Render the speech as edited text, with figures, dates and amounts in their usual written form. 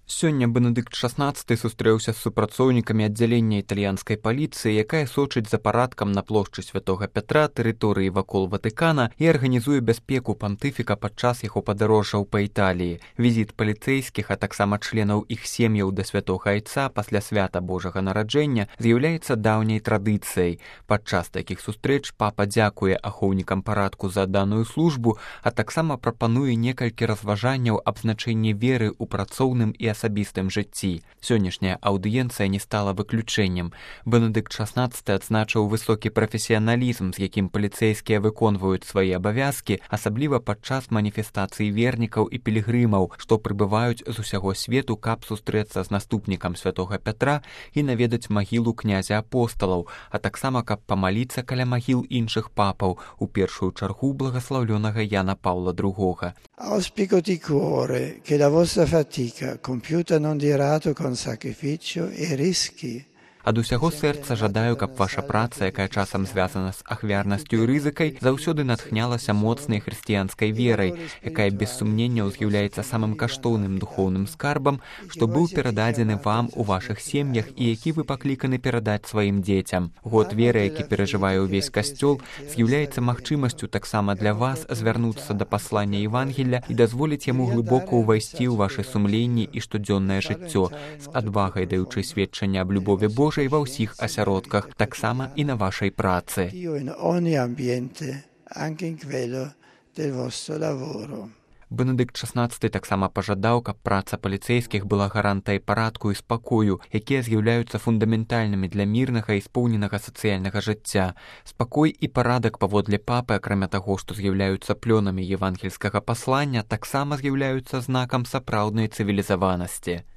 Сёння Бенедыкт XVI сустрэўся з супрацоўнікамі аддзялення італьянскай паліцыі, якая сочыць за парадкам на плошчы Святога Пятра, тэрыторыі вакол Ватыкана і арганізуе бяспеку пантыфіка падчас яго падарожжаў па Італіі. Візіт паліцэйскіх, а таксама членаў іх сем'яў да Святога Айца пасля свята Божага нараджэння з'яўляецца даўняй традыцыяй. Падчас такіх сустрэч папа дзякуе ахоўнікам парадку за даную службу, а таксама прапануе некалькі разважанняў аб значэнні веры ў працоўным і асабістым жыцці. Сённяшняя аўдыенцыя не стала выключэннем. Бенедыкт XVI адзначыў высокі прафесіяналізм, з якім паліцэйскія выконваюць свае абавязкі, асабліва падчас маніфестацый вернікаў і пілігрымаў, што прыбываюць з усяго свету, каб сустрэцца з наступнікам Святога Пятра і наведаць магілу князя апосталаў, а таксама каб памаліцца каля магіл іншых папаў, у першую чаргу благаслаўлёнага Яна Паўла II. Auspico di cuore che la vostra fatica compiuta non di rado con sacrificio e rischi. Ад усяго сэрца жадаю, каб ваша праца, якая часам звязана з ахвярнасцю і рызыкай, заўсёды натхнялася моцнай хрысціянскай верай, якая без сумненняў з'яўляецца самым каштоўным духоўным скарбам, што быў перададзены вам у вашых сем'ях і які вы пакліканы перадаць сваім дзецям. Год веры, які перажывае ўвесь касцёл, з'яўляецца магчымасцю таксама для вас звярнуцца да паслання Евангелля і дазволіць яму глыбока ўвайсці ў вашы сумленні і штодзённае жыццё, з адвагай даючы сведчанне аб любові Божай ва ўсіх асяродках, таксама і на вашай працы. Бенедыкт XVI таксама пажадаў, каб праца паліцэйскіх была гарантай парадку і спакою, якія з'яўляюцца фундаментальнымі для мірнага і споўненага сацыяльнага жыцця. Спакой і парадак паводле папы, акрамя таго, што з'яўляюцца плёнамі евангельскага паслання, таксама з'яўляюцца знакам сапраўднай цывілізаванасці.